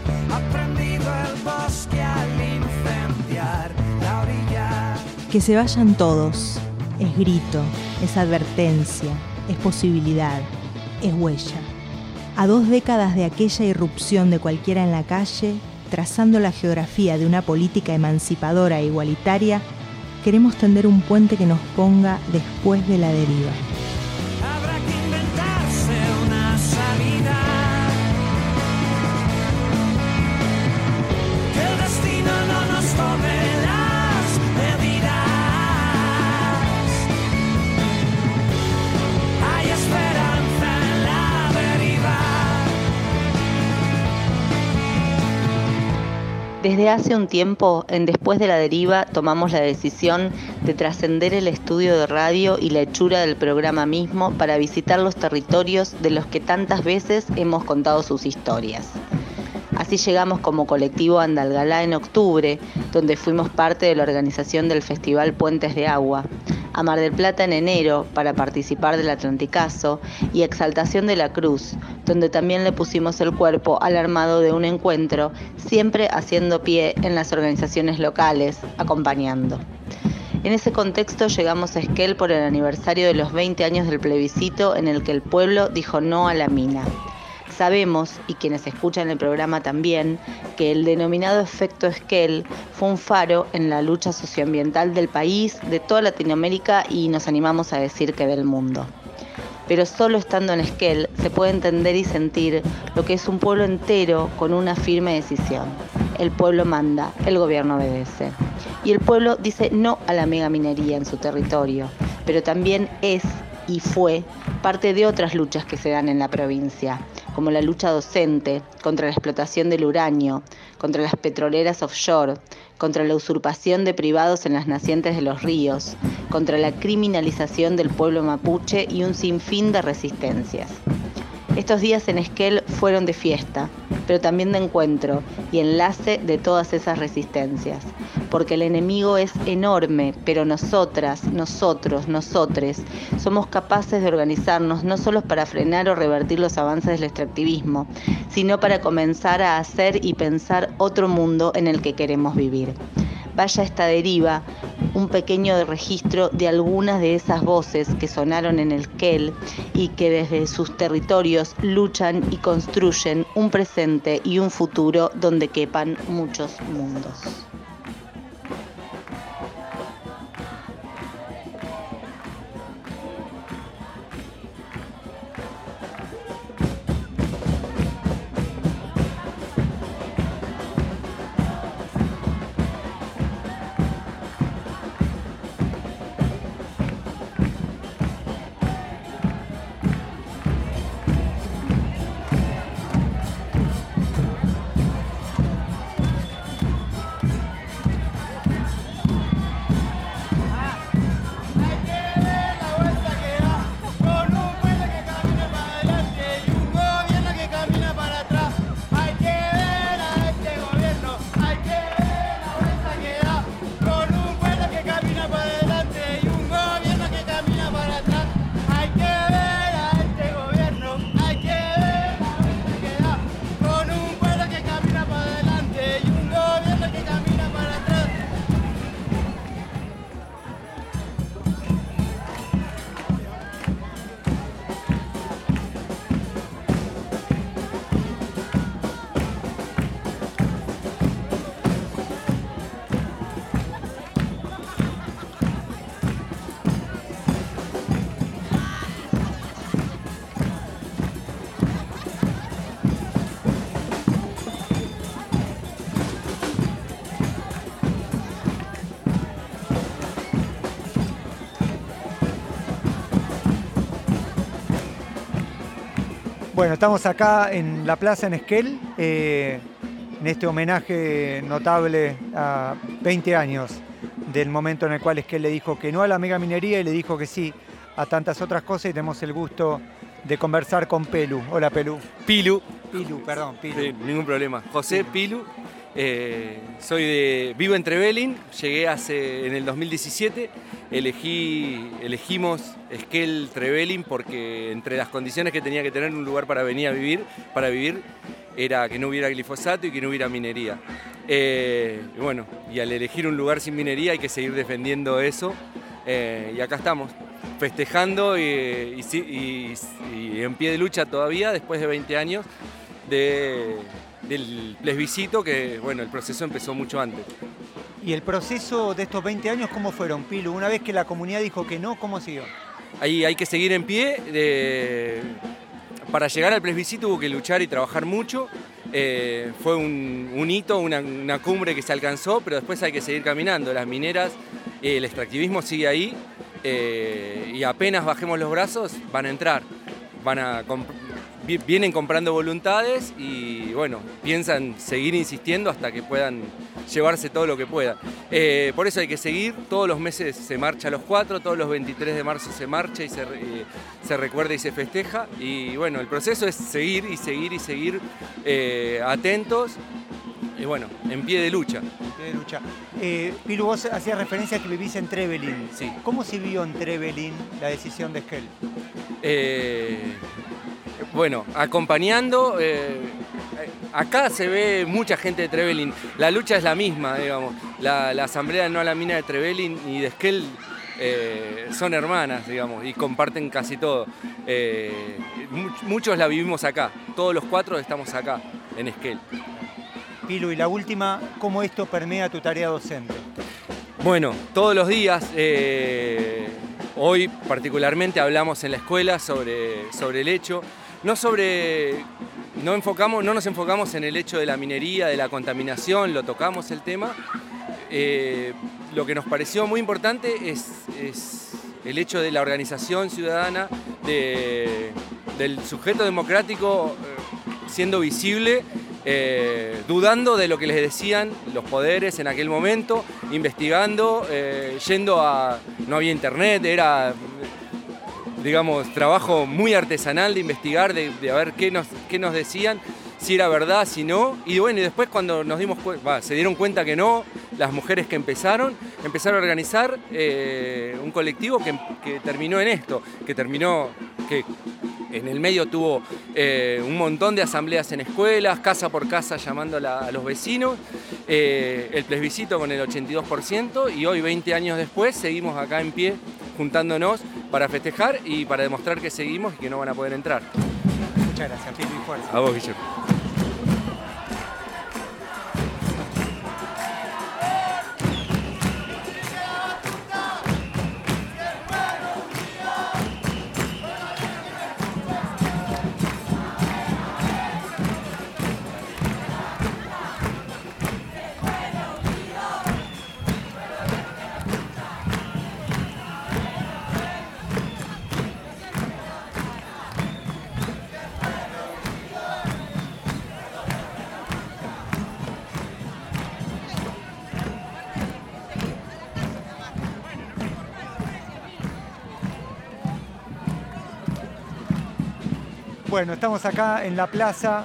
aprendido el bosque al incendiar la orilla. Que se vayan todos, es grito, es advertencia, es posibilidad, es huella. A 2 décadas de aquella irrupción de cualquiera en la calle, trazando la geografía de una política emancipadora e igualitaria, queremos tender un puente que nos ponga después de la deriva. Habrá que inventarse una salida. Que el destino no nos tome las medidas. Hay esperanza en la deriva. Desde hace un tiempo, en Después de la Deriva, tomamos la decisión de trascender el estudio de radio y la hechura del programa mismo para visitar los territorios de los que tantas veces hemos contado sus historias. Así llegamos como colectivo a Andalgalá en octubre, donde fuimos parte de la organización del Festival Puentes de Agua, a Mar del Plata en enero para participar del Atlanticazo y a Exaltación de la Cruz, donde también le pusimos el cuerpo al armado de un encuentro, siempre haciendo pie en las organizaciones locales, acompañando. En ese contexto llegamos a Esquel por el aniversario de los 20 años del plebiscito en el que el pueblo dijo no a la mina. Sabemos, y quienes escuchan el programa también, que el denominado efecto Esquel fue un faro en la lucha socioambiental del país, de toda Latinoamérica y nos animamos a decir que del mundo. Pero solo estando en Esquel se puede entender y sentir lo que es un pueblo entero con una firme decisión. El pueblo manda, el gobierno obedece. Y el pueblo dice no a la megaminería en su territorio, pero también es y fue parte de otras luchas que se dan en la provincia, como la lucha docente contra la explotación del uranio, contra las petroleras offshore, contra la usurpación de privados en las nacientes de los ríos, contra la criminalización del pueblo mapuche y un sinfín de resistencias. Estos días en Esquel fueron de fiesta, pero también de encuentro y enlace de todas esas resistencias, porque el enemigo es enorme, pero nosotras, nosotros, nosotres, somos capaces de organizarnos no solo para frenar o revertir los avances del extractivismo, sino para comenzar a hacer y pensar otro mundo en el que queremos vivir. Vaya esta deriva, un pequeño registro de algunas de esas voces que sonaron en Esquel y que desde sus territorios luchan y construyen un presente y un futuro donde quepan muchos mundos. Bueno, estamos acá en la plaza en Esquel, en este homenaje notable a 20 años del momento en el cual Esquel le dijo que no a la megaminería y le dijo que sí a tantas otras cosas, y tenemos el gusto de conversar con Pelu. Hola, Pelu. Pilu. Pilu, perdón, Pilu. Sí, ningún problema. José Pilu. Vivo en Trevelin, llegué en el 2017, elegimos Esquel Trevelin porque entre las condiciones que tenía que tener un lugar para venir a vivir, era que no hubiera glifosato y que no hubiera minería. Y bueno, y al elegir un lugar sin minería hay que seguir defendiendo eso. Y acá estamos, festejando y en pie de lucha todavía, después de 20 años del plebiscito, que bueno, el proceso empezó mucho antes. ¿Y el proceso de estos 20 años cómo fueron, Pilu? Una vez que la comunidad dijo que no, ¿cómo siguió? Ahí hay que seguir en pie. Para llegar al plebiscito hubo que luchar y trabajar mucho. Fue un hito, una cumbre que se alcanzó, pero después hay que seguir caminando. Las mineras, el extractivismo sigue ahí, y apenas bajemos los brazos van a entrar. Vienen comprando voluntades y bueno, piensan seguir insistiendo hasta que puedan llevarse todo lo que puedan. Por eso hay que seguir, todos los meses se marcha a los 4, todos los 23 de marzo se marcha y se recuerda y se festeja. Y bueno, el proceso es seguir y seguir y seguir atentos y bueno, en pie de lucha. En pie de lucha. Pilu, vos hacías referencia a que vivís en Trevelin. Sí. ¿Cómo se vio en Trevelin la decisión de Esquel? Bueno, acompañando, acá se ve mucha gente de Trevelin, la lucha es la misma, digamos, la asamblea No a la Mina de Trevelin y de Esquel son hermanas, digamos, y comparten casi todo. Muchos la vivimos acá, todos los 4 estamos acá, en Esquel. Pilu, y la última, ¿cómo esto permea tu tarea docente? Bueno, todos los días, hoy particularmente hablamos en la escuela sobre el hecho. No nos enfocamos en el hecho de la minería, de la contaminación, lo tocamos el tema. Lo que nos pareció muy importante es el hecho de la organización ciudadana, del sujeto democrático siendo visible, dudando de lo que les decían los poderes en aquel momento, investigando, yendo a... No había internet, era... digamos, trabajo muy artesanal de investigar, de ver qué nos decían, si era verdad, si no. Y bueno, y después cuando nos dimos se dieron cuenta que no, las mujeres que empezaron a organizar un colectivo que terminó en esto, que en el medio tuvo un montón de asambleas en escuelas, casa por casa llamando a los vecinos, el plebiscito con el 82%, y hoy, 20 años después, seguimos acá en pie, juntándonos para festejar y para demostrar que seguimos y que no van a poder entrar. Muchas gracias, Pilu, y fuerza. A vos, Guillermo. Bueno, estamos acá en la plaza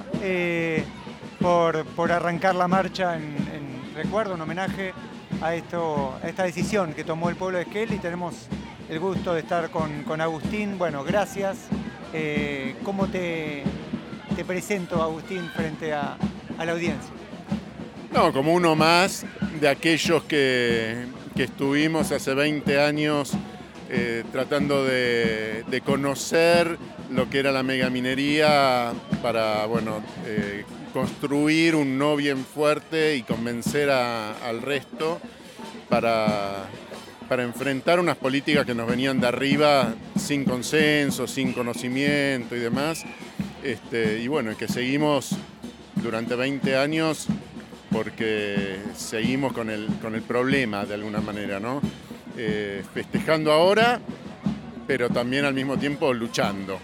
por arrancar la marcha en recuerdo, en homenaje a esta decisión que tomó el pueblo de Esquel, y tenemos el gusto de estar con Agustín. Bueno, gracias. ¿Cómo te presento, Agustín, frente a la audiencia? No, como uno más de aquellos que estuvimos hace 20 años tratando de conocer lo que era la megaminería para, bueno, construir un no bien fuerte y convencer al resto para enfrentar unas políticas que nos venían de arriba sin consenso, sin conocimiento y demás. Y bueno, que seguimos durante 20 años porque seguimos con el problema de alguna manera, ¿no? Festejando ahora, pero también al mismo tiempo luchando.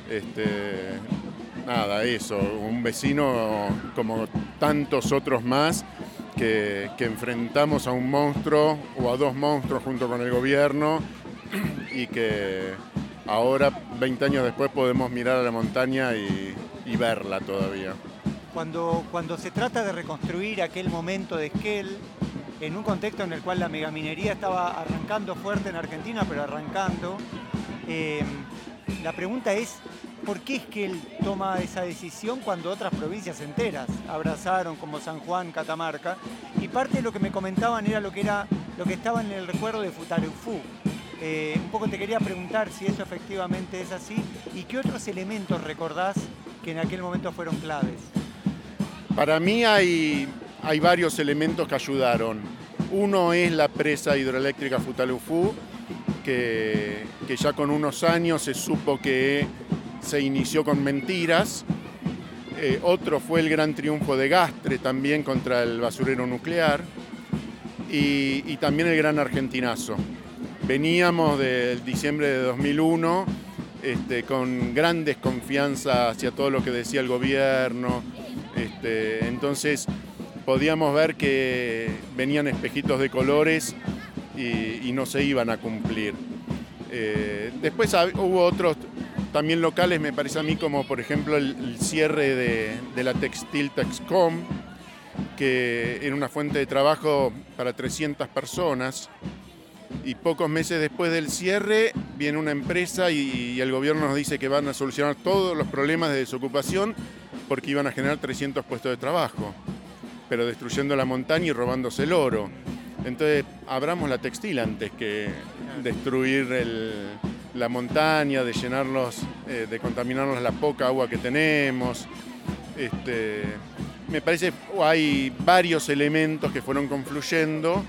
Nada, eso, un vecino como tantos otros más que enfrentamos a un monstruo o a 2 monstruos junto con el gobierno, y que ahora, 20 años después, podemos mirar a la montaña y verla todavía. Cuando se trata de reconstruir aquel momento de Esquel, en un contexto en el cual la megaminería estaba arrancando fuerte en Argentina, pero arrancando, la pregunta es, ¿por qué es que él toma esa decisión cuando otras provincias enteras abrazaron, como San Juan, Catamarca? Y parte de lo que me comentaban era lo que estaba en el recuerdo de Futaleufú. Un poco te quería preguntar si eso efectivamente es así y qué otros elementos recordás que en aquel momento fueron claves. Para mí hay varios elementos que ayudaron. Uno es la presa hidroeléctrica Futaleufú, que ya con unos años se supo que se inició con mentiras. Otro fue el gran triunfo de Gastre también contra el basurero nuclear y también el gran argentinazo. Veníamos del diciembre de 2001 con gran desconfianza hacia todo lo que decía el gobierno. Entonces podíamos ver que venían espejitos de colores y no se iban a cumplir. Después hubo otros también locales, me parece a mí, como por ejemplo el cierre de la Textil Texcom, que era una fuente de trabajo para 300 personas. Y pocos meses después del cierre viene una empresa y el gobierno nos dice que van a solucionar todos los problemas de desocupación porque iban a generar 300 puestos de trabajo, pero destruyendo la montaña y robándose el oro. Entonces, abramos la textil antes que destruir la montaña, de llenarlos, de contaminarnos la poca agua que tenemos. Me parece que hay varios elementos que fueron confluyendo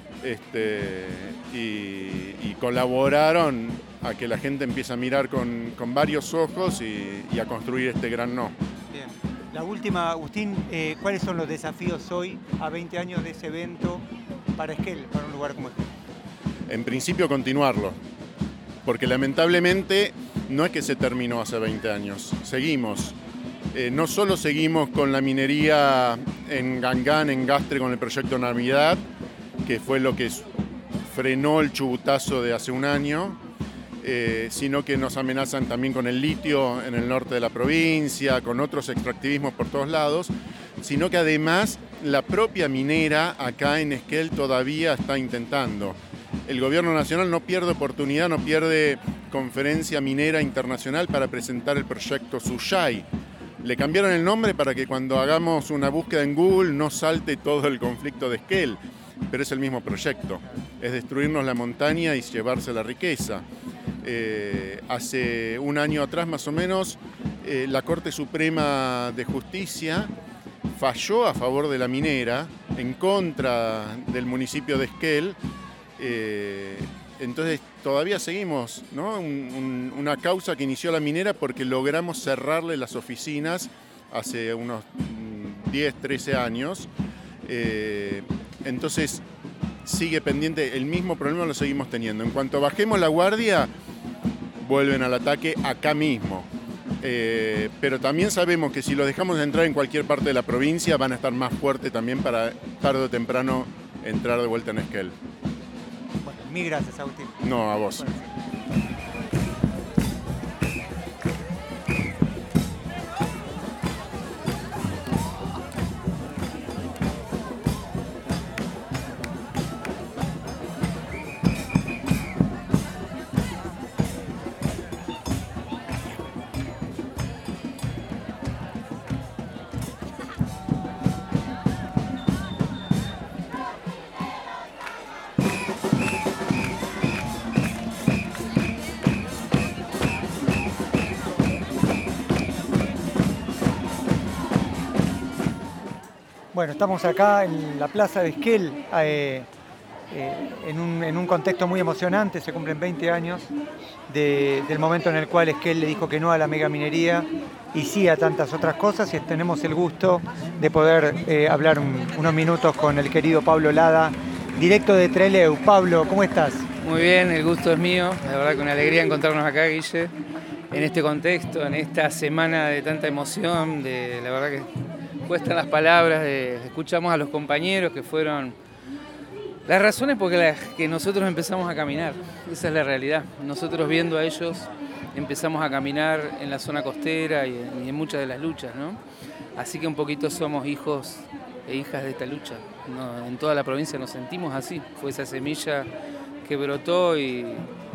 y colaboraron a que la gente empiece a mirar con varios ojos y a construir este gran no. Bien. La última, Agustín, ¿cuáles son los desafíos hoy, a 20 años de ese evento, para Esquel, para un lugar como este? En principio, continuarlo, porque lamentablemente no es que se terminó hace 20 años, seguimos. No solo seguimos con la minería en Gangán, en Gastre, con el proyecto Navidad, que fue lo que frenó el chubutazo de hace un año, sino que nos amenazan también con el litio en el norte de la provincia, con otros extractivismos por todos lados, sino que además la propia minera acá en Esquel todavía está intentando. El gobierno nacional no pierde oportunidad, no pierde conferencia minera internacional para presentar el proyecto Suyai. Le cambiaron el nombre para que cuando hagamos una búsqueda en Google no salte todo el conflicto de Esquel, pero es el mismo proyecto, es destruirnos la montaña y llevarse la riqueza. Hace un año atrás más o menos, la Corte Suprema de Justicia falló a favor de la minera, en contra del municipio de Esquel. Entonces todavía seguimos, ¿no? Una causa que inició la minera porque logramos cerrarle las oficinas hace unos 10, 13 años. Entonces sigue pendiente, el mismo problema lo seguimos teniendo. En cuanto bajemos la guardia, vuelven al ataque acá mismo. Pero también sabemos que si los dejamos entrar en cualquier parte de la provincia, van a estar más fuertes también para tarde o temprano entrar de vuelta en Esquel. Bueno, mil gracias, Agustín. No, a vos. Bueno, estamos acá en la plaza de Esquel, en un contexto muy emocionante. Se cumplen 20 años del momento en el cual Esquel le dijo que no a la megaminería y sí a tantas otras cosas, y tenemos el gusto de poder hablar unos minutos con el querido Pablo Lada, directo de Trelew. Pablo, ¿cómo estás? Muy bien, el gusto es mío. La verdad que una alegría encontrarnos acá, Guille, en este contexto, en esta semana de tanta emoción, la verdad que cuestan las palabras, escuchamos a los compañeros que fueron las razones por las que nosotros empezamos a caminar. Esa es la realidad. Nosotros viendo a ellos empezamos a caminar en la zona costera y en muchas de las luchas, ¿no? Así que un poquito somos hijos e hijas de esta lucha, ¿no? En toda la provincia nos sentimos así. Fue esa semilla que brotó y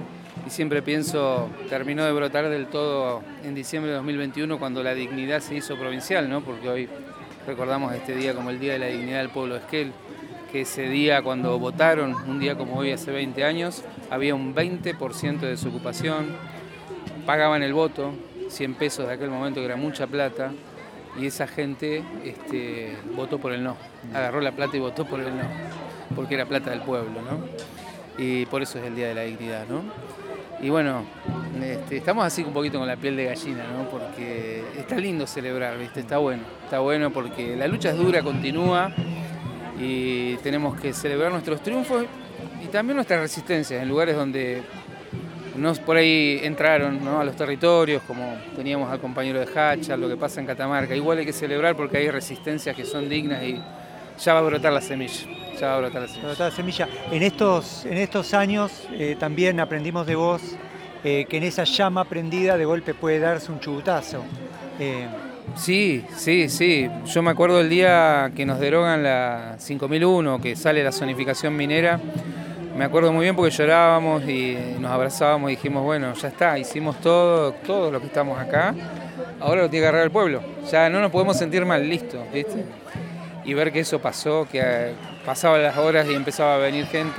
y siempre pienso, terminó de brotar del todo en diciembre de 2021 cuando la dignidad se hizo provincial, ¿no? Porque hoy recordamos este día como el Día de la Dignidad del Pueblo de Esquel, que ese día cuando votaron, un día como hoy hace 20 años, había un 20% de desocupación, pagaban el voto, 100 pesos de aquel momento que era mucha plata, y esa gente votó por el no, agarró la plata y votó por el no, porque era plata del pueblo, ¿no? Y por eso es el Día de la Dignidad, ¿no? Y bueno, estamos así un poquito con la piel de gallina, ¿no? Porque está lindo celebrar, ¿viste? Está bueno porque la lucha es dura, continúa, y tenemos que celebrar nuestros triunfos y también nuestras resistencias en lugares donde por ahí entraron, ¿no? A los territorios, como teníamos al compañero de Hacha, lo que pasa en Catamarca. Igual hay que celebrar porque hay resistencias que son dignas y ya va a brotar la semilla. En estos años también aprendimos de vos que en esa llama prendida de golpe puede darse un chubutazo. Sí. Yo me acuerdo el día que nos derogan la 5001, que sale la zonificación minera. Me acuerdo muy bien porque llorábamos y nos abrazábamos y dijimos, bueno, ya está, hicimos todos los que estamos acá, ahora lo tiene que agarrar el pueblo. Ya no nos podemos sentir mal, listo, ¿viste? Y ver que eso pasó, que pasaban las horas y empezaba a venir gente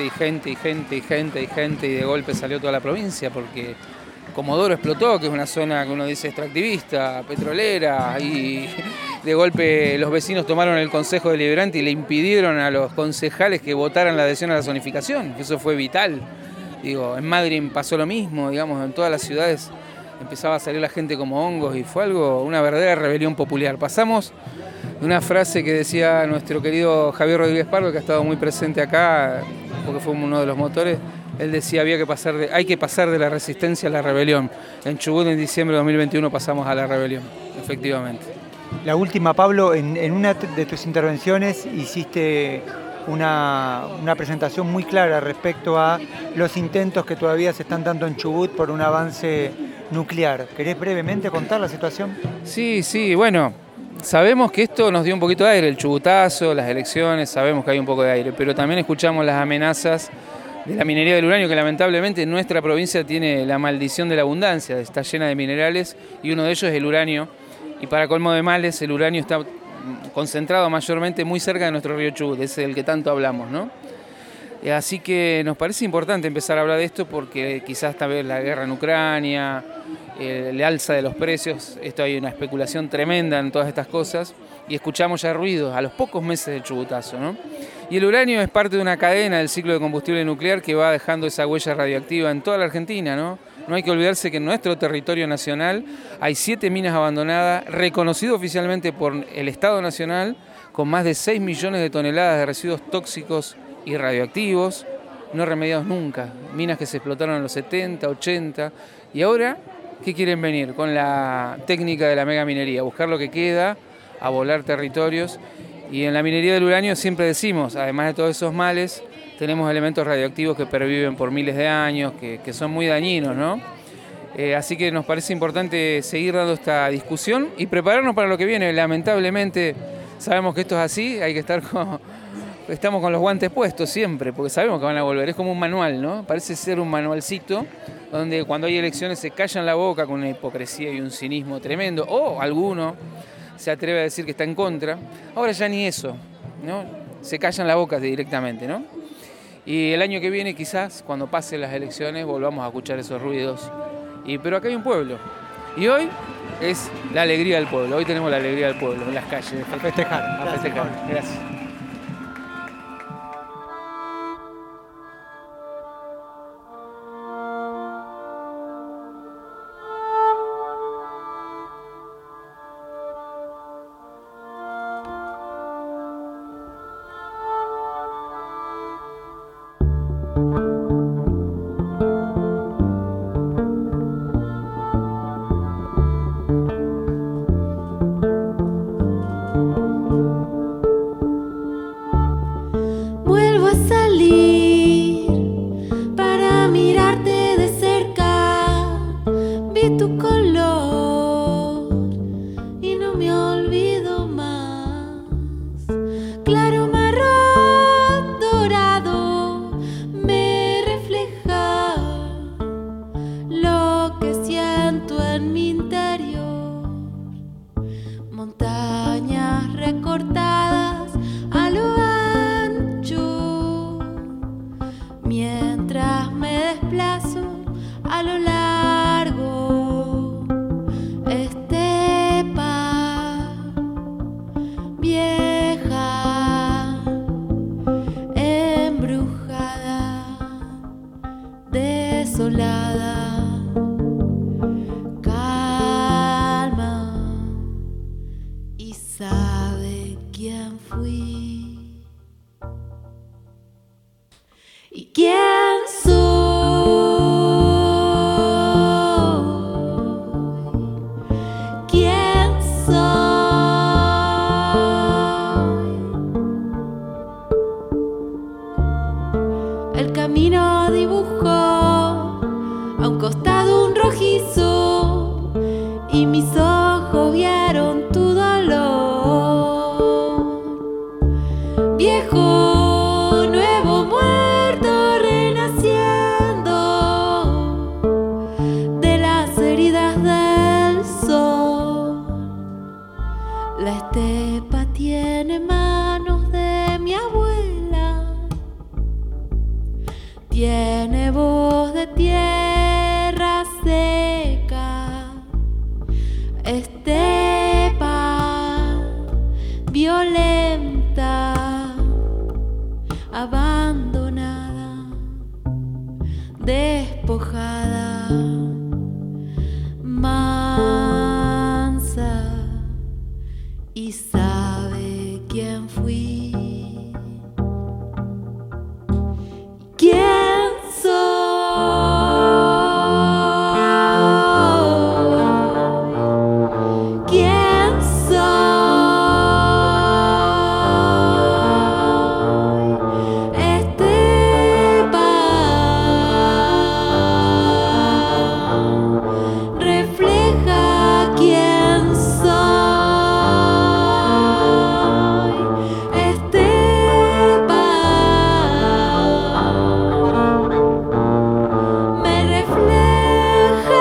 y de golpe salió toda la provincia porque Comodoro explotó, que es una zona que uno dice extractivista, petrolera, y de golpe los vecinos tomaron el Consejo Deliberante y le impidieron a los concejales que votaran la adhesión a la zonificación. Eso fue vital. Digo, en Madrid pasó lo mismo, digamos, en todas las ciudades empezaba a salir la gente como hongos y fue una verdadera rebelión popular. Pasamos de una frase que decía nuestro querido Javier Rodríguez Pardo, que ha estado muy presente acá, porque fue uno de los motores. Él decía, hay que pasar de la resistencia a la rebelión. En Chubut, en diciembre de 2021, pasamos a la rebelión, efectivamente. La última, Pablo, en una de tus intervenciones hiciste una presentación muy clara respecto a los intentos que todavía se están dando en Chubut por un avance nuclear. ¿Querés brevemente contar la situación? Sí, bueno, sabemos que esto nos dio un poquito de aire, el chubutazo, las elecciones, sabemos que hay un poco de aire, pero también escuchamos las amenazas de la minería del uranio, que lamentablemente nuestra provincia tiene la maldición de la abundancia, está llena de minerales y uno de ellos es el uranio. Y para colmo de males, el uranio está concentrado mayormente muy cerca de nuestro río Chubut, ese del que tanto hablamos, ¿no? Así que nos parece importante empezar a hablar de esto porque quizás también la guerra en Ucrania, el alza de los precios, esto hay una especulación tremenda en todas estas cosas y escuchamos ya ruidos a los pocos meses del chubutazo, ¿no? Y el uranio es parte de una cadena del ciclo de combustible nuclear que va dejando esa huella radioactiva en toda la Argentina, ¿no? No hay que olvidarse que en nuestro territorio nacional hay 7 minas abandonadas, reconocidas oficialmente por el Estado Nacional, con más de 6 millones de toneladas de residuos tóxicos y radioactivos, no remediados nunca. Minas que se explotaron en los 70, 80, y ahora, ¿qué quieren venir? Con la técnica de la megaminería, buscar lo que queda, a volar territorios. Y en la minería del uranio siempre decimos, además de todos esos males, tenemos elementos radioactivos que perviven por miles de años, que son muy dañinos, ¿no? Así que nos parece importante seguir dando esta discusión y prepararnos para lo que viene. Lamentablemente sabemos que esto es así, hay que estar estamos con los guantes puestos siempre, porque sabemos que van a volver. Es como un manual, ¿no? Parece ser un manualcito donde cuando hay elecciones se callan la boca con una hipocresía y un cinismo tremendo, o alguno se atreve a decir que está en contra. Ahora ya ni eso, ¿no? Se callan la boca directamente, ¿no? Y el año que viene quizás, cuando pasen las elecciones, volvamos a escuchar esos ruidos. Pero acá hay un pueblo. Y hoy es la alegría del pueblo. Hoy tenemos la alegría del pueblo en las calles. A festejar. Gracias. ¿Quién soy? ¿Quién soy? El camino dibujó a un costado un rojizo y mis ojos vieron tu dolor. Viejo, nuevo, muerto, renaciendo de las heridas del sol. La estepa tiene manos de mi abuela, tiene voz de tierra seca, estepa violenta, abandonada, despojada, mansa, y sabe quién fui. ¿Quién soy? ¿Quién soy? Estepa refleja quién soy. Estepa me refleja.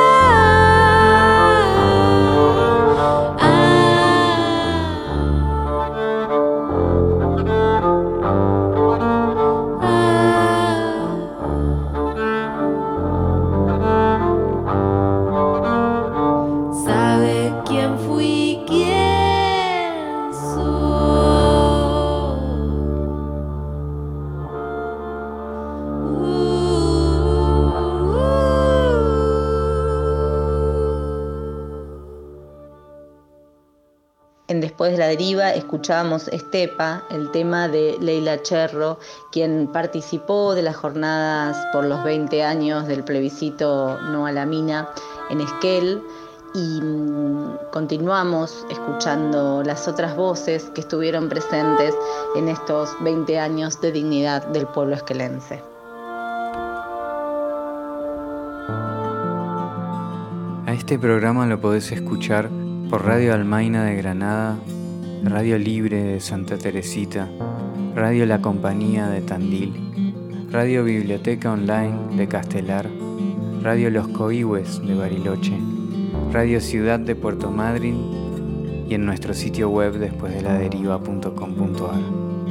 Sabe quién fui, quién En Después de la Deriva escuchábamos Estepa, el tema de Leila Cherro, quien participó de las jornadas por los 20 años del plebiscito No a la Mina en Esquel, y continuamos escuchando las otras voces que estuvieron presentes en estos 20 años de dignidad del pueblo esquelense. A este programa lo podés escuchar por Radio Almaina de Granada, Radio Libre de Santa Teresita, Radio La Compañía de Tandil, Radio Biblioteca Online de Castelar, Radio Los Coihues de Bariloche, Radio Ciudad de Puerto Madryn y en nuestro sitio web despuesdeladeriva.com.ar.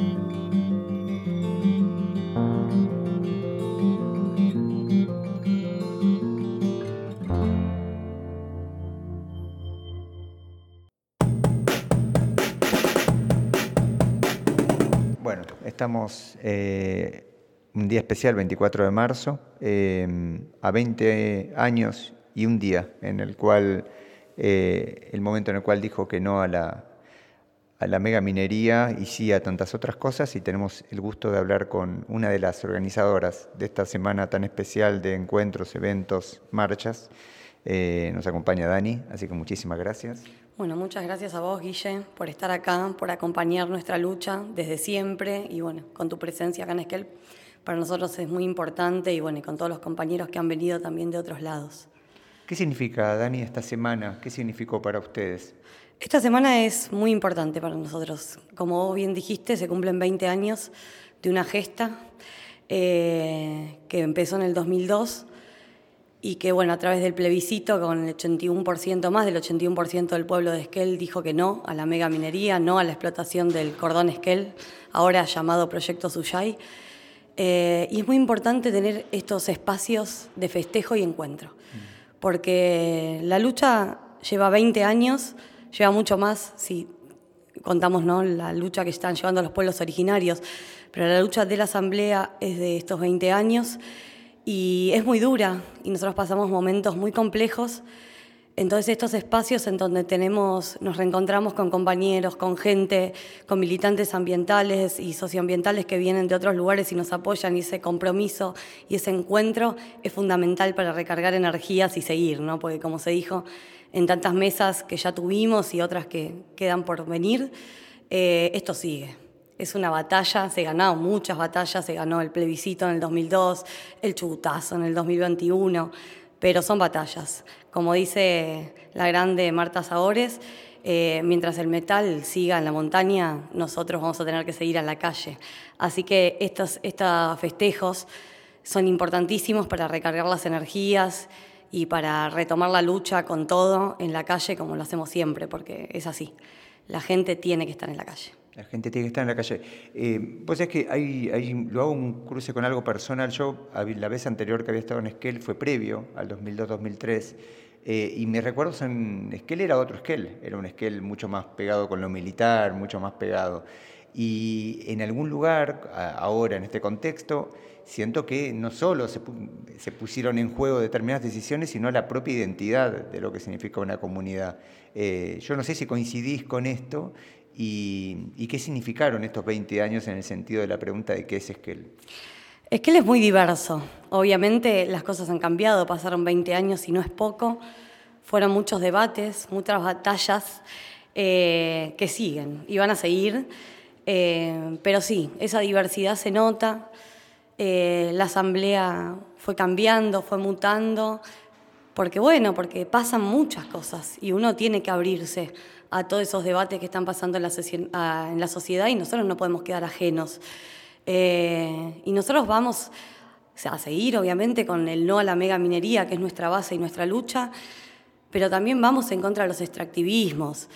Bueno, estamos un día especial, 24 de marzo, a 20 años y un día en el cual, el momento en el cual dijo que no a la megaminería y sí a tantas otras cosas, y tenemos el gusto de hablar con una de las organizadoras de esta semana tan especial de encuentros, eventos, marchas. Nos acompaña Dani, así que muchísimas gracias. Bueno, muchas gracias a vos, Guille, por estar acá, por acompañar nuestra lucha desde siempre y bueno, con tu presencia acá en Esquel, para nosotros es muy importante y bueno, y con todos los compañeros que han venido también de otros lados. ¿Qué significa, Dani, esta semana? ¿Qué significó para ustedes? Esta semana es muy importante para nosotros. Como vos bien dijiste, se cumplen 20 años de una gesta que empezó en el 2002 y que, bueno, a través del plebiscito, con el 81%, más del 81% del pueblo de Esquel dijo que no a la megaminería, no a la explotación del cordón Esquel, ahora llamado Proyecto Suyay. Y es muy importante tener estos espacios de festejo y encuentro, porque la lucha lleva 20 años, lleva mucho más si contamos, ¿no?, la lucha que están llevando los pueblos originarios, pero la lucha de la Asamblea es de estos 20 años y es muy dura y nosotros pasamos momentos muy complejos Entonces estos espacios en donde nos reencontramos con compañeros, con gente, con militantes ambientales y socioambientales que vienen de otros lugares y nos apoyan, y ese compromiso y ese encuentro es fundamental para recargar energías y seguir, ¿no? Porque como se dijo, en tantas mesas que ya tuvimos y otras que quedan por venir, esto sigue. Es una batalla, se ganaron muchas batallas, se ganó el plebiscito en el 2002, el chubutazo en el 2021, pero son batallas. Como dice la grande Marta Zahores, mientras el metal siga en la montaña, nosotros vamos a tener que seguir en la calle. Así que estos festejos son importantísimos para recargar las energías y para retomar la lucha con todo en la calle como lo hacemos siempre, porque es así. La gente tiene que estar en la calle. La gente tiene que estar en la calle. Vos sabés que lo hago un cruce con algo personal. Yo, la vez anterior que había estado en Esquel fue previo al 2002-2003. Y mis recuerdos en Esquel era otro Esquel. Era un Esquel mucho más pegado con lo militar, mucho más pegado. Y en algún lugar, ahora en este contexto, siento que no solo se pusieron en juego determinadas decisiones, sino la propia identidad de lo que significa una comunidad. Yo no sé si coincidís con esto. ¿Y qué significaron estos 20 años en el sentido de la pregunta de qué es Esquel? Esquel es muy diverso. Obviamente las cosas han cambiado, pasaron 20 años y no es poco. Fueron muchos debates, muchas batallas que siguen y van a seguir. Pero sí, esa diversidad se nota. La asamblea fue cambiando, fue mutando, porque pasan muchas cosas y uno tiene que abrirse a todos esos debates que están pasando en la sociedad y nosotros no podemos quedar ajenos. Y nosotros vamos a seguir, obviamente, con el no a la megaminería, que es nuestra base y nuestra lucha, pero también vamos en contra de los extractivismos.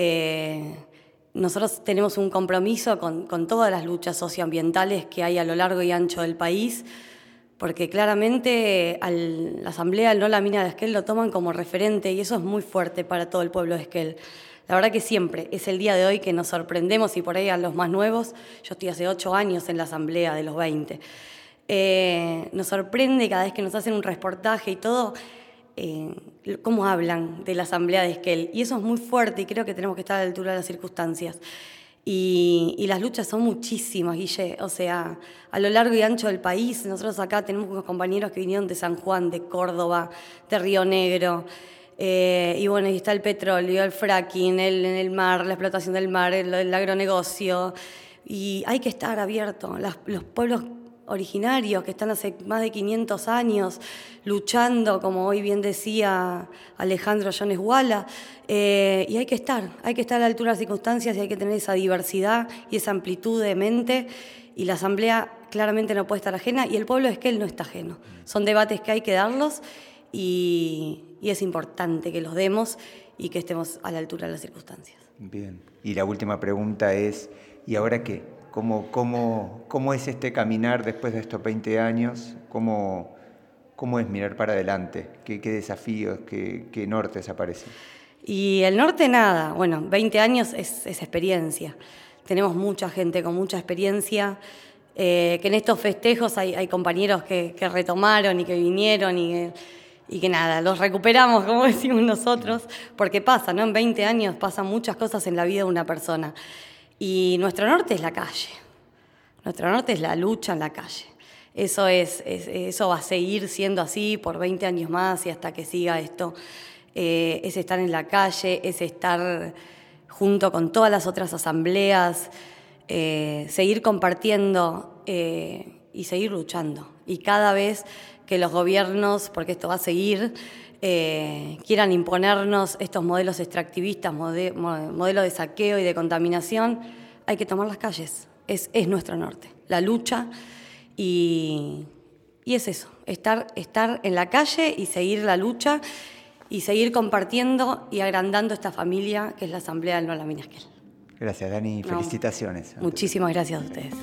Nosotros tenemos un compromiso con todas las luchas socioambientales que hay a lo largo y ancho del país, porque claramente la Asamblea, el no a la mina de Esquel, lo toman como referente y eso es muy fuerte para todo el pueblo de Esquel. La verdad que siempre es el día de hoy que nos sorprendemos y por ahí a los más nuevos, yo estoy hace 8 años en la Asamblea de los 20, nos sorprende cada vez que nos hacen un reportaje y todo, cómo hablan de la Asamblea de Esquel. Y eso es muy fuerte y creo que tenemos que estar a la altura de las circunstancias. Y las luchas son muchísimas, Guille. O sea, a lo largo y ancho del país, nosotros acá tenemos unos compañeros que vinieron de San Juan, de Córdoba, de Río Negro. Y está el petróleo, el fracking, en el mar, la explotación del mar, el agronegocio. Y hay que estar abierto. Los pueblos originarios que están hace más de 500 años luchando, como hoy bien decía Alejandro Jones Walla, y hay que estar a la altura de las circunstancias y hay que tener esa diversidad y esa amplitud de mente, y la Asamblea claramente no puede estar ajena y el pueblo de Esquel no está ajeno. Son debates que hay que darlos y es importante que los demos y que estemos a la altura de las circunstancias. Bien, y la última pregunta es, ¿y ahora qué? ¿Cómo es este caminar después de estos 20 años? ¿Cómo es mirar para adelante? ¿Qué desafíos, qué nortes aparecen? Y el norte nada, 20 años es experiencia. Tenemos mucha gente con mucha experiencia, que en estos festejos hay compañeros que retomaron y que vinieron y que nada, los recuperamos, como decimos nosotros, porque pasa, ¿no? En 20 años pasan muchas cosas en la vida de una persona. Y nuestro norte es la calle, nuestro norte es la lucha en la calle. Eso va a seguir siendo así por 20 años más y hasta que siga esto. Es estar en la calle, es estar junto con todas las otras asambleas, seguir compartiendo y seguir luchando. Y cada vez que los gobiernos, porque esto va a seguir, quieran imponernos estos modelos extractivistas, modelos de saqueo y de contaminación, hay que tomar las calles. Es nuestro norte, la lucha y es eso, estar en la calle y seguir la lucha y seguir compartiendo y agrandando esta familia que es la Asamblea del No a la Mina Esquel. Gracias, Dani. Felicitaciones. Muchísimas gracias a ustedes.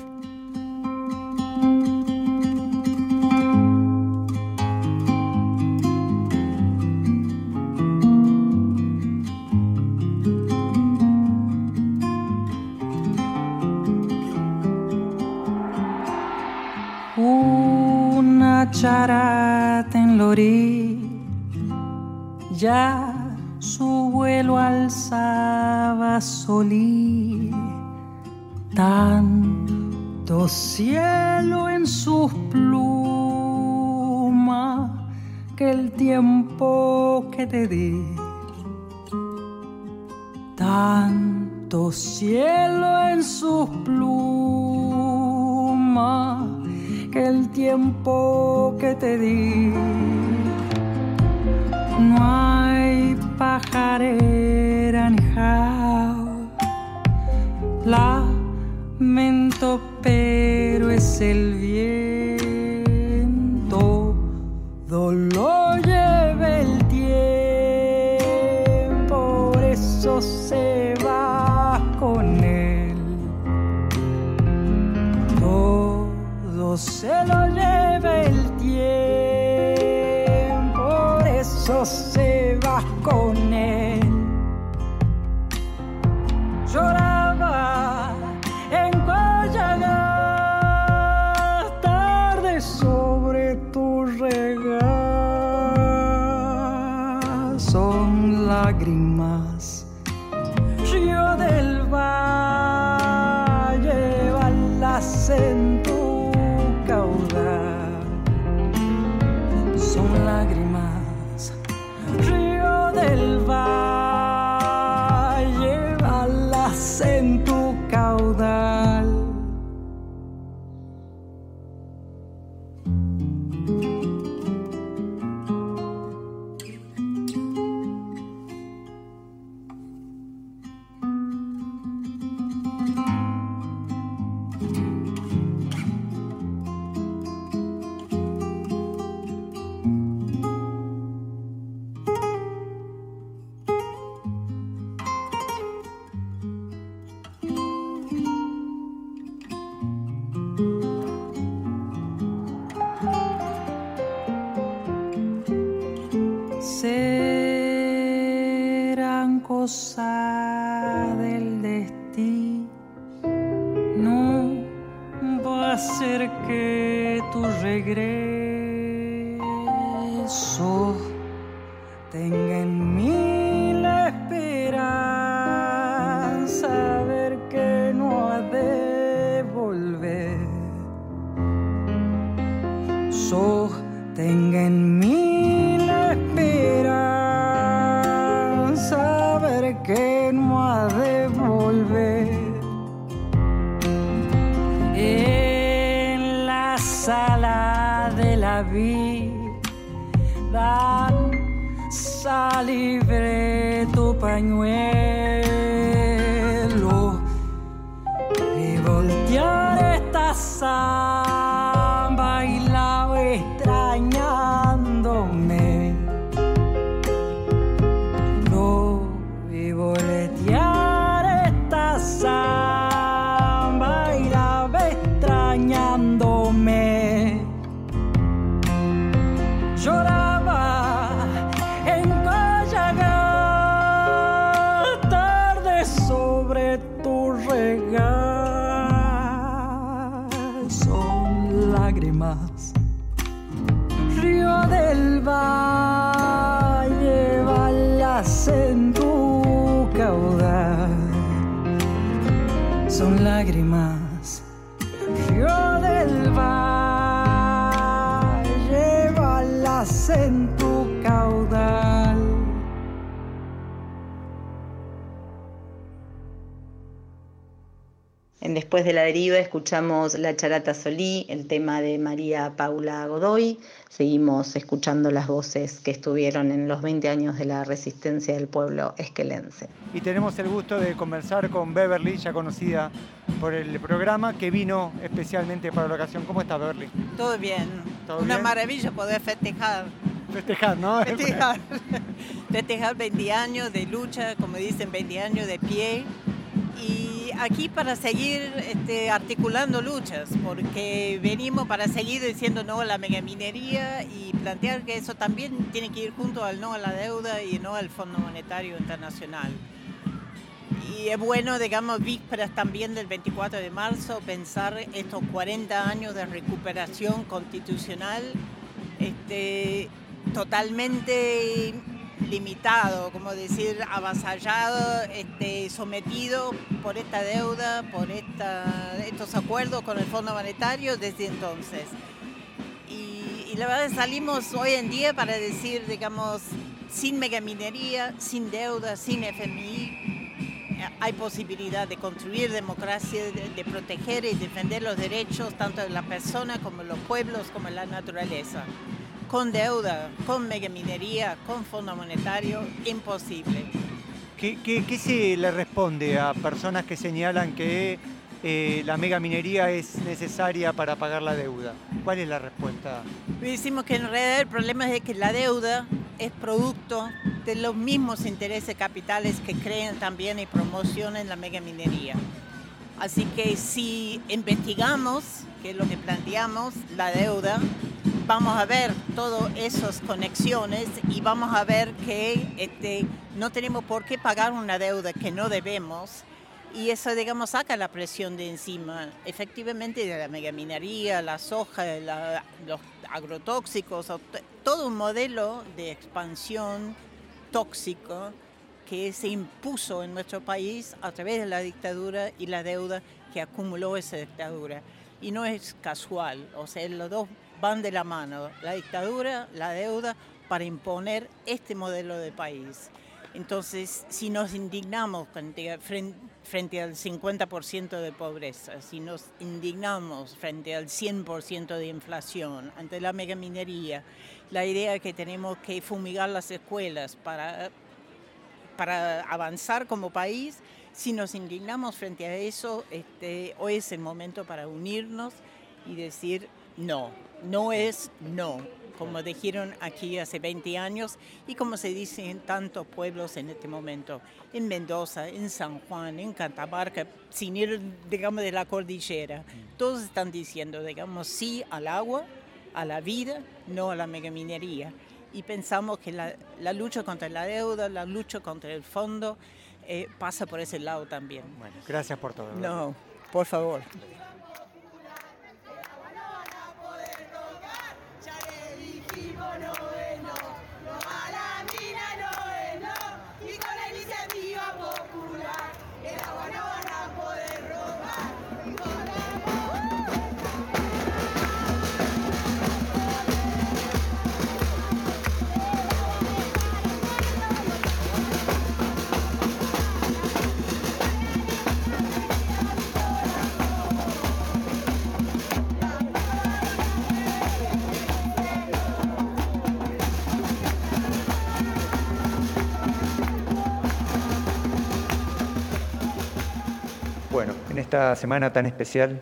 Una charata en la orilla su vuelo alzaba Solí, tanto cielo en sus plumas que el tiempo que te di, tanto cielo en sus plumas que el tiempo que te di. No hay pajarera ni jaula, lamento, pero es el viento, todo lo lleva el tiempo, por eso se va con él, todo se lo lleva el tiempo, por eso se va con él. Lloraba en Guayana, tarde sobre tu regazo, son lágrimas, río del valle, balas en tu caudal, son lágrimas, río del valle, balas en tu caudal. Serán cosas del destino, va a ser que tu regreso tenga en mí la esperanza, ver que no ha de volver, tenga en mí la esperanza, ver que no ha de volver. En la sala de la vida, libre tu pañuelo y voltear esta samba y la extrañándome. Y voltear esta samba y la extrañándome. Lloraba en Coyagá, tarde sobre tu regazo, son lágrimas, río del valle, balas en tu caudal, son lágrimas, río del valle, balas en tu caudal. En Después de la Deriva escuchamos La Charata Solí, el tema de María Paula Godoy. Seguimos escuchando las voces que estuvieron en los 20 años de la resistencia del pueblo esquelense. Y tenemos el gusto de conversar con Beverly, ya conocida por el programa, que vino especialmente para la ocasión. ¿Cómo estás, Beverly? Todo bien. ¿Todo Una bien? maravilla poder festejar. Festejar, ¿no? Festejar 20 años de lucha, como dicen, 20 años de pie. Y aquí para seguir articulando luchas, porque venimos para seguir diciendo no a la megaminería y plantear que eso también tiene que ir junto al no a la deuda y no al Fondo Monetario Internacional. Y es bueno, digamos, vísperas también del 24 de marzo, pensar estos 40 años de recuperación constitucional totalmente limitado, como decir, avasallado, sometido por esta deuda, por estos acuerdos con el Fondo Monetario desde entonces. Y la verdad salimos hoy en día para decir, digamos, sin megaminería, sin deuda, sin FMI, hay posibilidad de construir democracia, de proteger y defender los derechos tanto de la persona como de los pueblos, como de la naturaleza. Con deuda, con megaminería, con Fondo Monetario, imposible. ¿Qué se le responde a personas que señalan que la megaminería es necesaria para pagar la deuda? ¿Cuál es la respuesta? Decimos que en realidad el problema es que la deuda es producto de los mismos intereses capitales que crean también y promocionan la megaminería. Así que si investigamos, que es lo que planteamos, la deuda, vamos a ver todas esas conexiones y vamos a ver que no tenemos por qué pagar una deuda que no debemos, y eso, digamos, saca la presión de encima, efectivamente, de la megaminería, la soja, los agrotóxicos, todo un modelo de expansión tóxico que se impuso en nuestro país a través de la dictadura y la deuda que acumuló esa dictadura. Y no es casual, o sea, los dos van de la mano, la dictadura, la deuda, para imponer este modelo de país. Entonces, si nos indignamos frente al 50% de pobreza, si nos indignamos frente al 100% de inflación, ante la megaminería, la idea que tenemos que fumigar las escuelas para avanzar como país, si nos indignamos frente a eso, hoy es el momento para unirnos y decir no, no es no, como dijeron aquí hace 20 años y como se dice en tantos pueblos en este momento, en Mendoza, en San Juan, en Catamarca, sin ir, digamos, de la cordillera. Todos están diciendo, digamos, sí al agua, a la vida, no a la megaminería. Y pensamos que la lucha contra la deuda, la lucha contra el fondo, pasa por ese lado también. Bueno, gracias por todo. No, por favor. Bueno, en esta semana tan especial,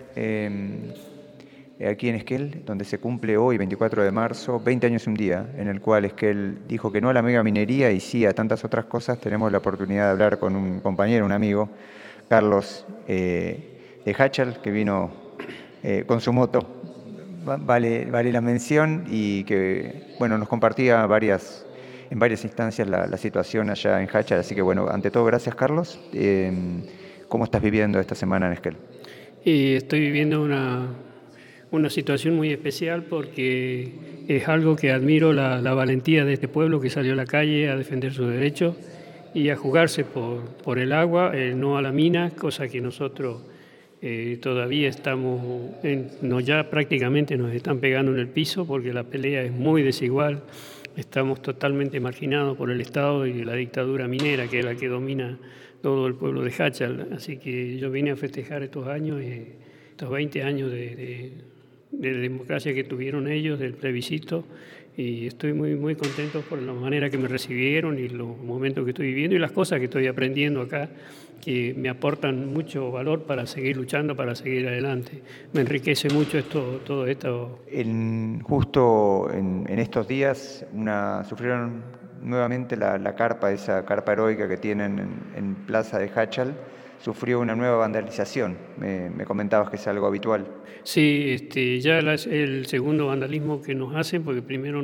aquí en Esquel, donde se cumple hoy, 24 de marzo, 20 años y un día, en el cual Esquel dijo que no a la megaminería y sí a tantas otras cosas, tenemos la oportunidad de hablar con un compañero, un amigo, Carlos de Hachal, que vino con su moto, vale la mención, y que bueno, nos compartía en varias instancias la situación allá en Hachal. Así que bueno, ante todo, gracias, Carlos. ¿Cómo estás viviendo esta semana en Esquel? Estoy viviendo una situación muy especial porque es algo que admiro, la valentía de este pueblo que salió a la calle a defender sus derechos y a jugarse por el agua, no a la mina, cosa que nosotros todavía estamos, ya prácticamente nos están pegando en el piso porque la pelea es muy desigual. Estamos totalmente marginados por el Estado y la dictadura minera, que es la que domina todo el pueblo de Hachal. Así que yo vine a festejar estos años, estos 20 años de democracia que tuvieron ellos, del plebiscito, y estoy muy, muy contento por la manera que me recibieron y los momentos que estoy viviendo y las cosas que estoy aprendiendo acá, que me aportan mucho valor para seguir luchando, para seguir adelante. Me enriquece mucho todo esto. Justo en estos días sufrieron nuevamente la carpa, esa carpa heroica que tienen en Plaza de Hachal, sufrió una nueva vandalización. Me comentabas que es algo habitual. Sí, ya el segundo vandalismo que nos hacen, porque primero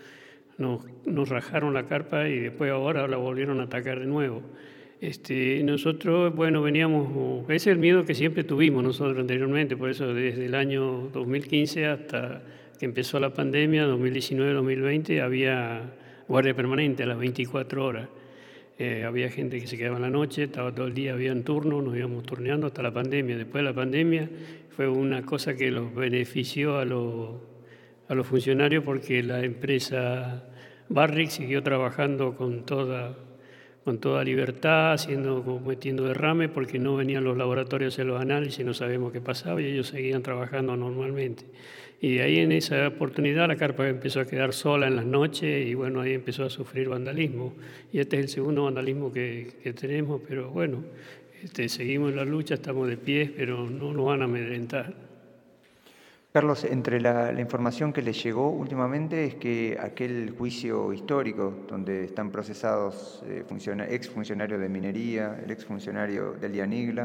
nos rajaron la carpa y después ahora la volvieron a atacar de nuevo. Nosotros, bueno, veníamos, ese es el miedo que siempre tuvimos nosotros anteriormente, por eso desde el año 2015 hasta que empezó la pandemia, 2019-2020, había guardia permanente a las 24 horas. Había gente que se quedaba en la noche, estaba todo el día, habían turnos, nos íbamos turneando hasta la pandemia. Después de la pandemia fue una cosa que los benefició a los funcionarios, porque la empresa Barrick siguió trabajando con toda libertad, metiendo derrame, porque no venían los laboratorios a hacer los análisis, no sabemos qué pasaba y ellos seguían trabajando normalmente. Y de ahí, en esa oportunidad, la carpa empezó a quedar sola en las noches y bueno, ahí empezó a sufrir vandalismo. Y este es el segundo vandalismo que tenemos, pero bueno, seguimos en la lucha, estamos de pie, pero no nos van a amedrentar. Carlos, entre la información que le llegó últimamente es que aquel juicio histórico donde están procesados exfuncionarios de minería, el exfuncionario del Lianigla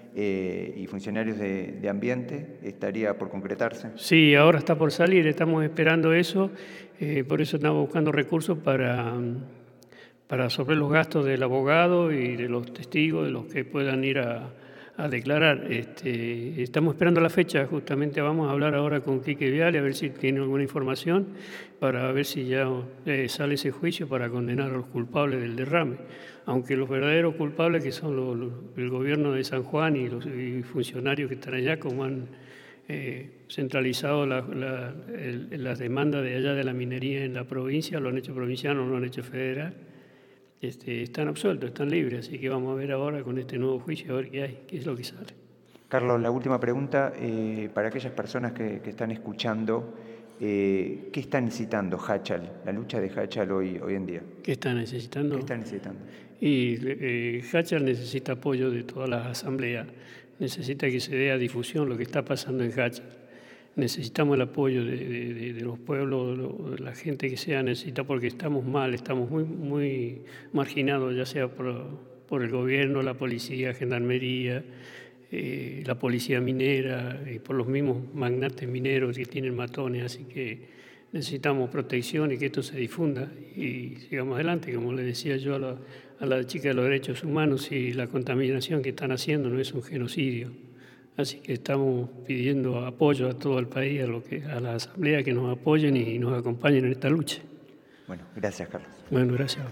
y funcionarios de ambiente, estaría por concretarse. Sí, ahora está por salir, estamos esperando eso, por eso estamos buscando recursos para absorber los gastos del abogado y de los testigos, de los que puedan ir a declarar. Estamos esperando la fecha, justamente vamos a hablar ahora con Quique Viale a ver si tiene alguna información, para ver si ya sale ese juicio para condenar a los culpables del derrame. Aunque los verdaderos culpables, que son el gobierno de San Juan y los funcionarios que están allá, como han centralizado las demandas de allá de la minería en la provincia, lo han hecho provinciano, no lo han hecho federal, están absueltos, están libres, así que vamos a ver ahora con este nuevo juicio a ver qué es lo que sale. Carlos, la última pregunta, para aquellas personas que están escuchando, ¿qué está necesitando Hachal, la lucha de Hachal hoy en día? ¿Qué está necesitando? ¿Qué está necesitando? Y Hachal necesita apoyo de todas las asambleas, necesita que se dé a difusión lo que está pasando en Hachal. Necesitamos el apoyo de los pueblos, de la gente que sea necesita, porque estamos mal, estamos muy marginados, ya sea por el gobierno, la policía, gendarmería, la policía minera y por los mismos magnates mineros que tienen matones, así que necesitamos protección y que esto se difunda y sigamos adelante. Como le decía yo a la chica de los derechos humanos, y la contaminación que están haciendo no es un genocidio. Así que estamos pidiendo apoyo a todo el país, a la asamblea, que nos apoyen y nos acompañen en esta lucha. Bueno, gracias, Carlos. Bueno, gracias.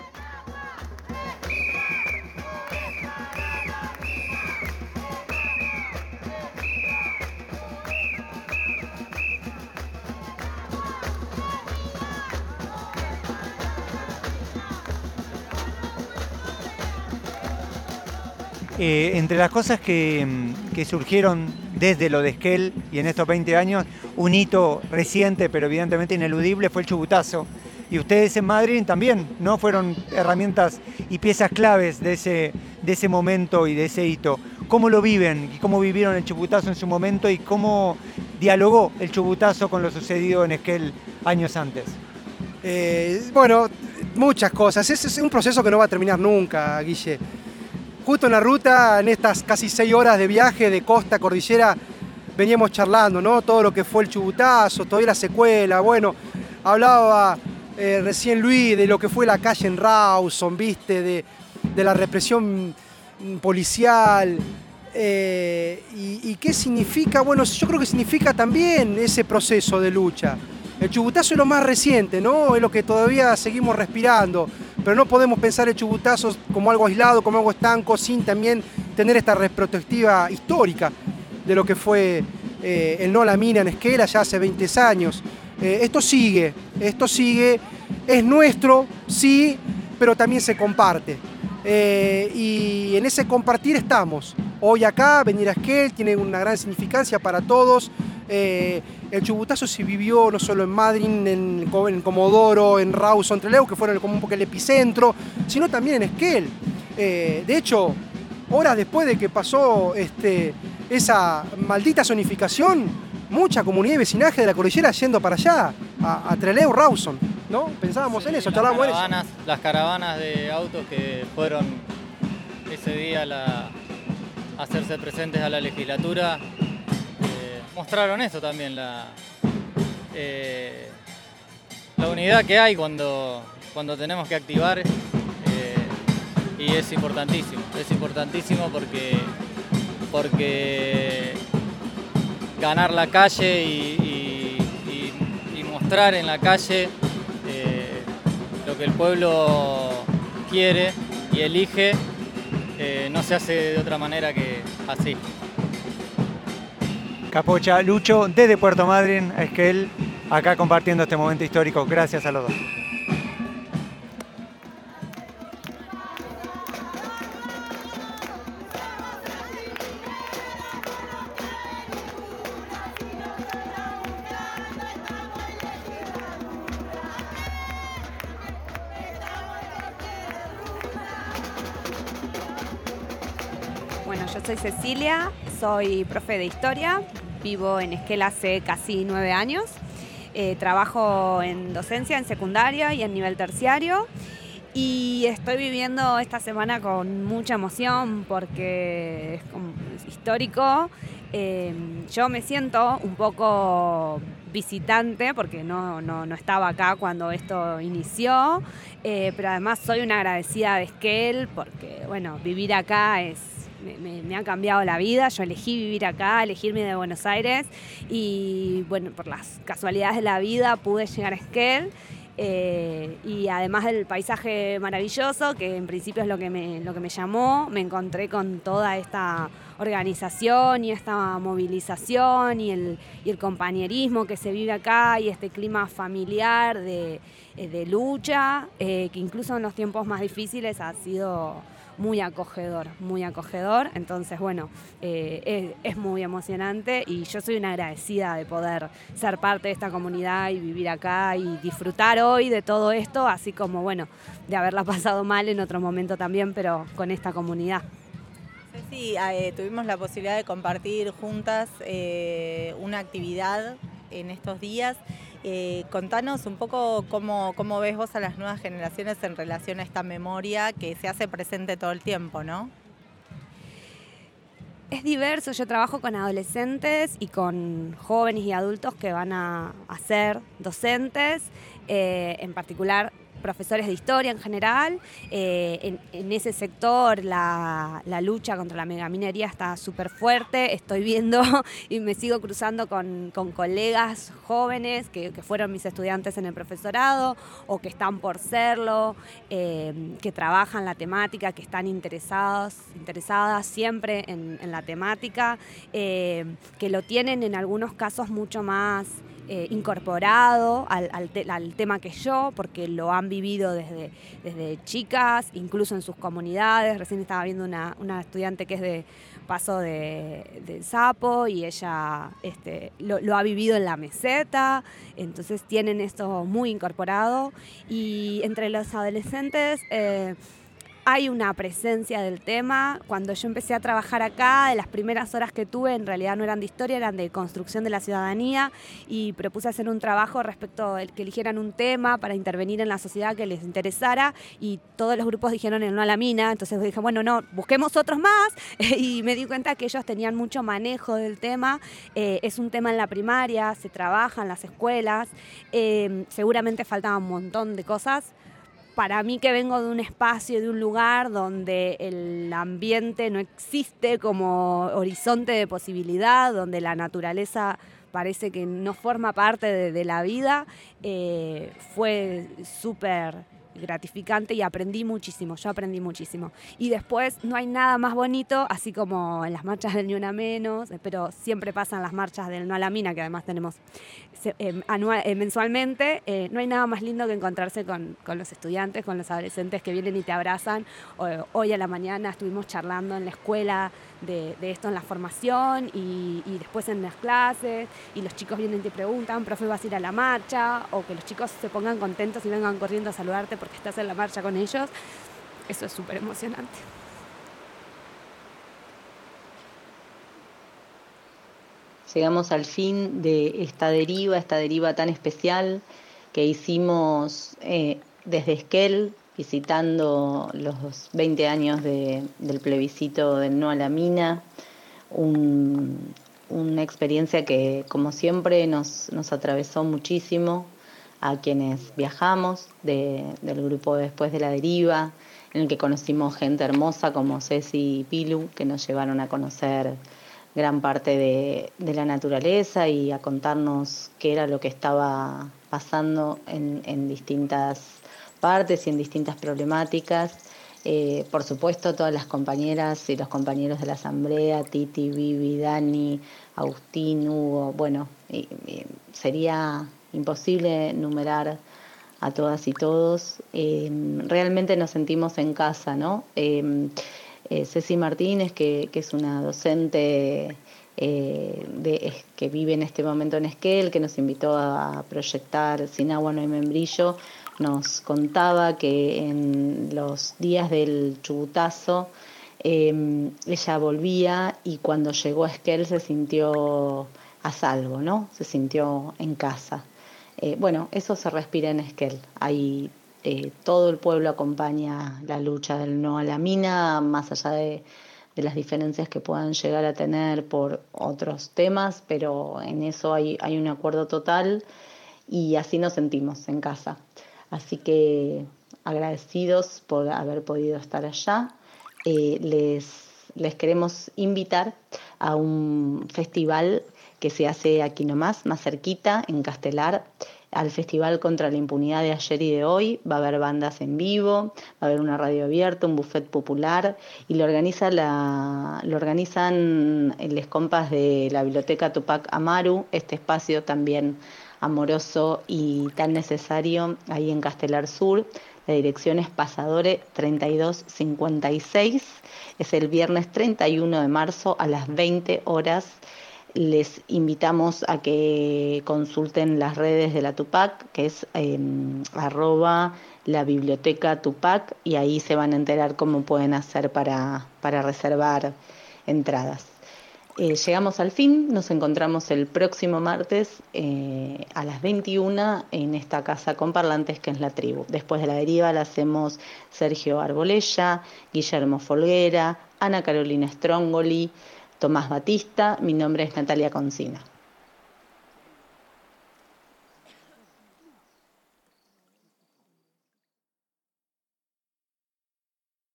Entre las cosas que surgieron desde lo de Esquel y en estos 20 años, un hito reciente pero evidentemente ineludible fue el chubutazo. Y ustedes en Madrid también, ¿no? Fueron herramientas y piezas claves de ese momento y de ese hito. ¿Cómo lo viven y cómo vivieron el chubutazo en su momento y cómo dialogó el chubutazo con lo sucedido en Esquel años antes? Bueno, muchas cosas. Es un proceso que no va a terminar nunca, Guille. Justo en la ruta, en estas casi 6 horas de viaje de costa a cordillera, veníamos charlando, ¿no? Todo lo que fue el chubutazo, todavía la secuela. Bueno, hablaba recién Luis de lo que fue la calle en Rawson, ¿viste? De la represión policial. ¿Y qué significa? Bueno, yo creo que significa también ese proceso de lucha. El chubutazo es lo más reciente, ¿no? Es lo que todavía seguimos respirando. Pero no podemos pensar el chubutazo como algo aislado, como algo estanco, sin también tener esta retrospectiva histórica de lo que fue el no a la mina en Esquel ya hace 20 años. Esto sigue, es nuestro, sí, pero también se comparte. Y en ese compartir estamos. Hoy acá, venir a Esquel tiene una gran significancia para todos. El chubutazo se vivió no solo en Madrid, en Comodoro, en Rawson, Trelew, que fueron como un poco el epicentro, sino también en Esquel. De hecho, horas después de que pasó esa maldita zonificación, mucha comunidad y vecinaje de la cordillera yendo para allá, a Trelew, Rawson, ¿no? Pensábamos en eso, charlábamos en eso. Las caravanas de autos que fueron ese día a hacerse presentes a la legislatura, mostraron eso también, la unidad que hay cuando tenemos que activar, y es importantísimo porque ganar la calle y mostrar en la calle lo que el pueblo quiere y elige no se hace de otra manera que así. Capocha, Lucho, desde Puerto Madryn a Esquel, acá compartiendo este momento histórico. Gracias a los dos. Bueno, yo soy Cecilia, soy profe de historia, vivo en Esquel hace casi 9 años. Trabajo en docencia, en secundaria y en nivel terciario. Y estoy viviendo esta semana con mucha emoción porque es histórico. Yo me siento un poco visitante porque no estaba acá cuando esto inició, pero además soy una agradecida de Esquel porque, bueno, vivir acá me ha cambiado la vida. Yo elegí vivir acá, elegí irme de Buenos Aires y, bueno, por las casualidades de la vida pude llegar a Esquel. Y además del paisaje maravilloso, que en principio es lo que me llamó, me encontré con toda esta organización y esta movilización y el compañerismo que se vive acá y este clima familiar de lucha, que incluso en los tiempos más difíciles ha sido muy acogedor. Entonces, bueno, es muy emocionante y yo soy una agradecida de poder ser parte de esta comunidad y vivir acá y disfrutar hoy de todo esto, así como, bueno, de haberla pasado mal en otro momento también, pero con esta comunidad. Sí, tuvimos la posibilidad de compartir juntas una actividad en estos días. Contanos un poco cómo ves vos a las nuevas generaciones en relación a esta memoria que se hace presente todo el tiempo, ¿no? Es diverso, yo trabajo con adolescentes y con jóvenes y adultos que van a ser docentes, en particular profesores de historia en general. En ese sector la lucha contra la megaminería está súper fuerte. Estoy viendo y me sigo cruzando con colegas jóvenes que fueron mis estudiantes en el profesorado o que están por serlo, que trabajan la temática, que están interesadas siempre en la temática, que lo tienen en algunos casos mucho más incorporado al tema que yo, porque lo han vivido desde chicas, incluso en sus comunidades. Recién estaba viendo una estudiante que es de Paso de Sapo y ella lo ha vivido en la meseta, entonces tienen esto muy incorporado. Y entre los adolescentes hay una presencia del tema. Cuando yo empecé a trabajar acá, de las primeras horas que tuve, en realidad no eran de historia, eran de construcción de la ciudadanía, y propuse hacer un trabajo respecto a que eligieran un tema para intervenir en la sociedad que les interesara, y todos los grupos dijeron el no a la mina. Entonces dije, bueno, no, busquemos otros más, y me di cuenta que ellos tenían mucho manejo del tema. Es un tema en la primaria, se trabaja en las escuelas, seguramente faltaba un montón de cosas. Para mí, que vengo de un espacio, de un lugar donde el ambiente no existe como horizonte de posibilidad, donde la naturaleza parece que no forma parte de la vida, fue súper gratificante y aprendí muchísimo, yo aprendí muchísimo. Y después no hay nada más bonito, así como en las marchas del Ni Una Menos, pero siempre pasan las marchas del No a la Mina, que además tenemos mensualmente. No hay nada más lindo que encontrarse con los estudiantes, con los adolescentes que vienen y te abrazan. Hoy a la mañana estuvimos charlando en la escuela de esto en la formación y después en las clases, y los chicos vienen y te preguntan, profe, ¿vas a ir a la marcha? O que los chicos se pongan contentos y vengan corriendo a saludarte porque estás en la marcha con ellos. Eso es súper emocionante. Llegamos al fin de esta deriva tan especial que hicimos desde Esquel, visitando los 20 años del plebiscito del no a la mina. Una experiencia que, como siempre, nos atravesó muchísimo a quienes viajamos del grupo Después de la Deriva, en el que conocimos gente hermosa como Ceci y Pilu, que nos llevaron a conocer gran parte de la naturaleza y a contarnos qué era lo que estaba pasando en distintas partes y en distintas problemáticas. Por supuesto, todas las compañeras y los compañeros de la Asamblea, Titi, Vivi, Dani, Agustín, Hugo, bueno, sería imposible enumerar a todas y todos. Realmente nos sentimos en casa, ¿no? Ceci Martínez, que es una docente que vive en este momento en Esquel, que nos invitó a proyectar Sin agua no hay membrillo, nos contaba que en los días del chubutazo ella volvía y cuando llegó a Esquel se sintió a salvo, ¿no? Se sintió en casa. Bueno, eso se respira en Esquel. Ahí todo el pueblo acompaña la lucha del no a la mina, más allá de las diferencias que puedan llegar a tener por otros temas, pero en eso hay un acuerdo total y así nos sentimos en casa. Así que agradecidos por haber podido estar allá. Les queremos invitar a un festival que se hace aquí nomás, más cerquita, en Castelar, al Festival contra la Impunidad de ayer y de hoy. Va a haber bandas en vivo, va a haber una radio abierta, un buffet popular, y lo organizan les compas de la Biblioteca Tupac Amaru, este espacio también amoroso y tan necesario ahí en Castelar Sur. La dirección es Pasadore 3256, es el viernes 31 de marzo a las 20 horas. Les invitamos a que consulten las redes de la Tupac, que es @la biblioteca Tupac, y ahí se van a enterar cómo pueden hacer para reservar entradas. Llegamos al fin, nos encontramos el próximo martes a las 21 en esta casa con parlantes que es La Tribu. Después de la deriva la hacemos Sergio Arbolella, Guillermo Folguera, Ana Carolina Strongoli, Tomás Batista. Mi nombre es Natalia Concina.